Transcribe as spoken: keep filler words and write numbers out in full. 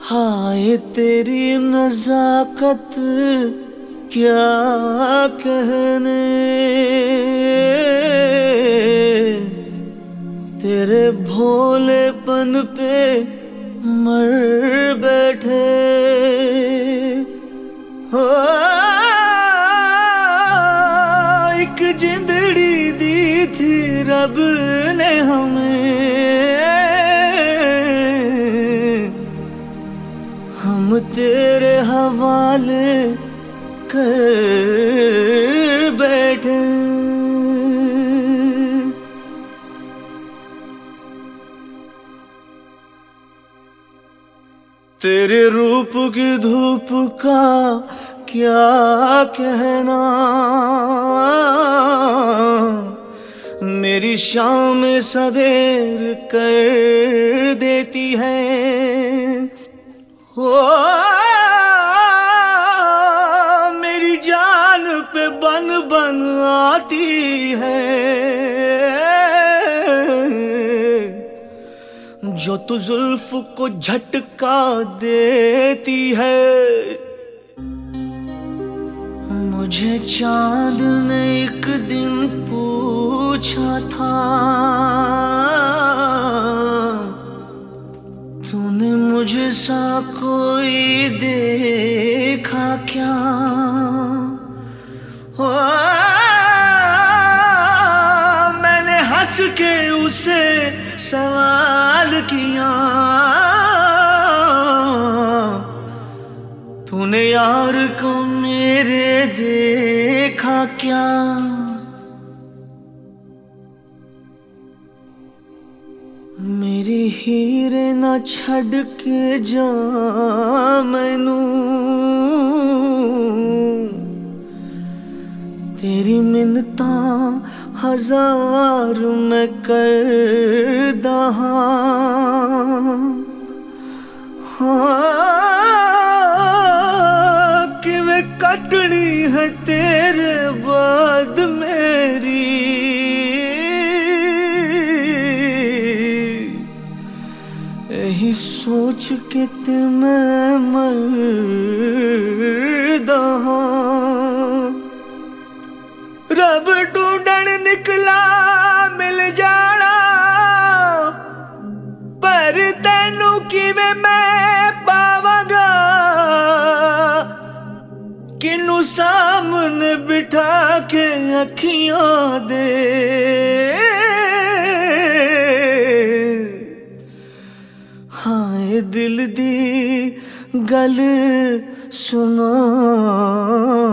हाय तेरी नजाकत क्या कहने, तेरे भोलेपन पे मर बैठे हो। एक जिंदड़ी दी थी रब ने हमें, हम तेरे हवाले कर बैठे। तेरे रूप की धूप का क्या कहना, मेरी शाम सवेर कर देती है हो। मेरी जान पे बन बन आती है, जो तू जुल्फ को झटका देती है। मुझे चांद ने एक दिन पूछा था, तूने मुझे सा कोई देखा क्या हो। मैंने हंस के उसे सवाल किया, तूने यार को मेरे देखा क्या। मेरी हीरे ना छड़ के जा मैनू, तेरी मिन्नता हजार मैं कर दहा। हाँ कि वे कटनी है तेरे बाद मेरी, यही सोच के ते मैं मरदा। रब ढूंढन निकला मिल जाना, पर तेनू किवें मैं पावांगा। किनू सामने बिठा के अखियां दे, हाय दिल दी गल सुना।